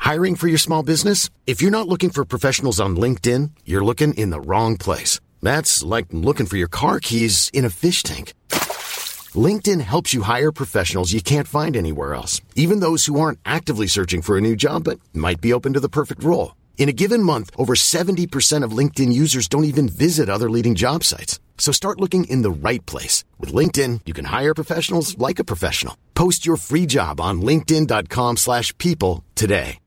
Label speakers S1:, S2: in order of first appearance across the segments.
S1: Hiring for your small business? If you're not looking for professionals on LinkedIn, you're looking in the wrong place. That's like looking for your car keys in a fish tank. LinkedIn helps you hire professionals you can't find anywhere else, even those who aren't actively searching for a new job but might be open to the perfect role. In a given month, over 70% of LinkedIn users don't even visit other leading job sites. So start looking in the right place. With LinkedIn, you can hire professionals like a professional. Post your free job on linkedin.com/people today.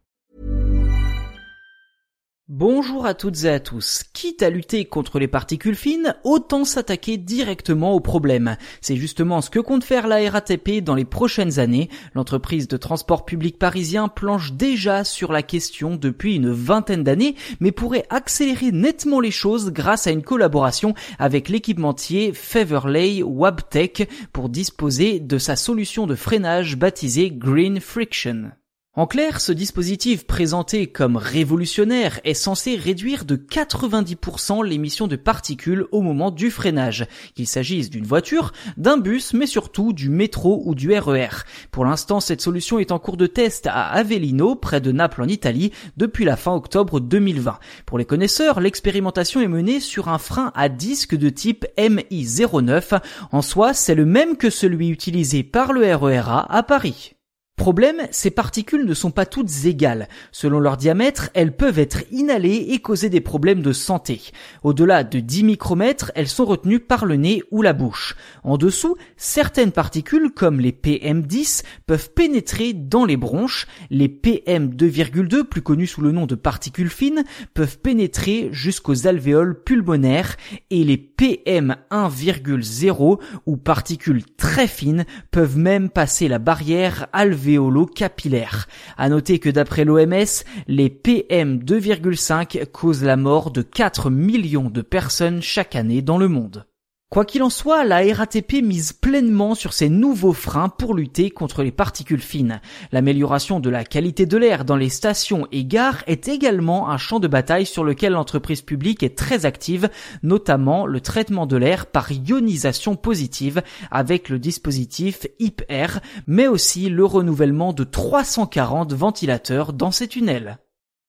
S2: Bonjour à toutes et à tous. Quitte à lutter contre les particules fines, autant s'attaquer directement au problème. C'est justement ce que compte faire la RATP dans les prochaines années. L'entreprise de transport public parisien planche déjà sur la question depuis une vingtaine d'années, mais pourrait accélérer nettement les choses grâce à une collaboration avec l'équipementier Faiverley Wabtec pour disposer de sa solution de freinage baptisée Green Friction. En clair, ce dispositif présenté comme révolutionnaire est censé réduire de 90% l'émission de particules au moment du freinage, qu'il s'agisse d'une voiture, d'un bus, mais surtout du métro ou du RER. Pour l'instant, cette solution est en cours de test à Avellino, près de Naples en Italie, depuis la fin octobre 2020. Pour les connaisseurs, l'expérimentation est menée sur un frein à disque de type MI09. En soi, c'est le même que celui utilisé par le RERA à Paris. Problème, ces particules ne sont pas toutes égales. Selon leur diamètre, elles peuvent être inhalées et causer des problèmes de santé. Au-delà de 10 micromètres, elles sont retenues par le nez ou la bouche. En dessous, certaines particules, comme les PM10, peuvent pénétrer dans les bronches. Les PM2,2, plus connus sous le nom de particules fines, peuvent pénétrer jusqu'aux alvéoles pulmonaires. Et les PM1,0, ou particules très fines, peuvent même passer la barrière alvéolo-capillaire. À noter que d'après l'OMS, les PM2,5 causent la mort de 4 millions de personnes chaque année dans le monde. Quoi qu'il en soit, la RATP mise pleinement sur ces nouveaux freins pour lutter contre les particules fines. L'amélioration de la qualité de l'air dans les stations et gares est également un champ de bataille sur lequel l'entreprise publique est très active, notamment le traitement de l'air par ionisation positive avec le dispositif HIP-Air, mais aussi le renouvellement de 340 ventilateurs dans ces tunnels.